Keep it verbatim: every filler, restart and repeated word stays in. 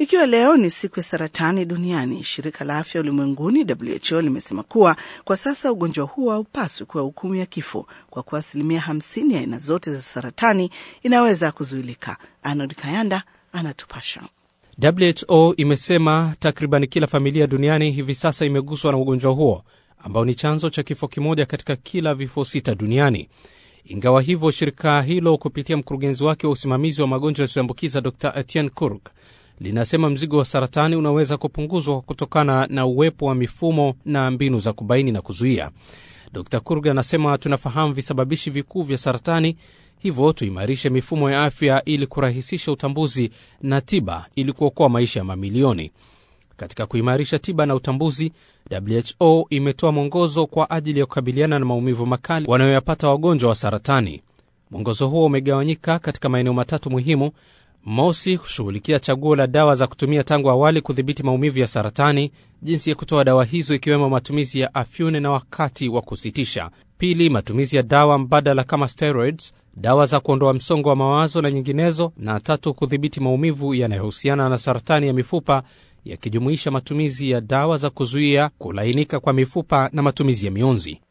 Ikiwa leo ni siku ya saratani duniani, shirika la afya ulimwenguni W H O limesema kuwa kwa sasa ugonjwa huo haupaswi kuwa hukumu ya kifo kwa kuwa asilimia hamsini ya aina zote za saratani inaweza kuzuilika. Arnold Kayanda anatupasha. W H O imesema takriban kila familia duniani hivi sasa imeguswa na ugonjwa huo ambao ni chanzo cha kifo kimoja katika kila vifo sita duniani. Ingawa hivyo, shirika hilo kupitia mkurugenzi wake wa usimamizi wa magonjwa yasiyoambukiza Doctor Etienne Kurg linasema mzigo wa saratani unaweza kupunguzwa kutokana na uwepo wa mifumo na mbinu za kubaini na kuzuia. Doctor Kurg anasema tunafahamu visababishi vikuu vya saratani, hivyo tuimarishe mifumo ya afya ili kurahisisha utambuzi na tiba ili kuokoa maisha ya mamilioni. Katika kuimarisha tiba na utambuzi, W H O imetoa mwongozo kwa ajili ya kukabiliana na maumivu makali wanayoyapata wagonjwa wa saratani. Mwongozo huo umegawanyika katika maeneo matatu muhimu. Mosi, kushughulikia chaguo la dawa za kutumia tangu awali kudhibiti maumivu ya saratani, jinsi ya kutoa dawa hizo ikiwemo matumizi ya afyune na wakati wa kusitisha. Pili, matumizi ya dawa mbadala kama steroids, dawa za kuondoa msongo wa mawazo na nyinginezo. Na tatu, kudhibiti maumivu yanayohusiana na saratani ya mifupa yakijumuisha matumizi ya dawa za kuzuia kulainika kwa mifupa na matumizi ya mionzi.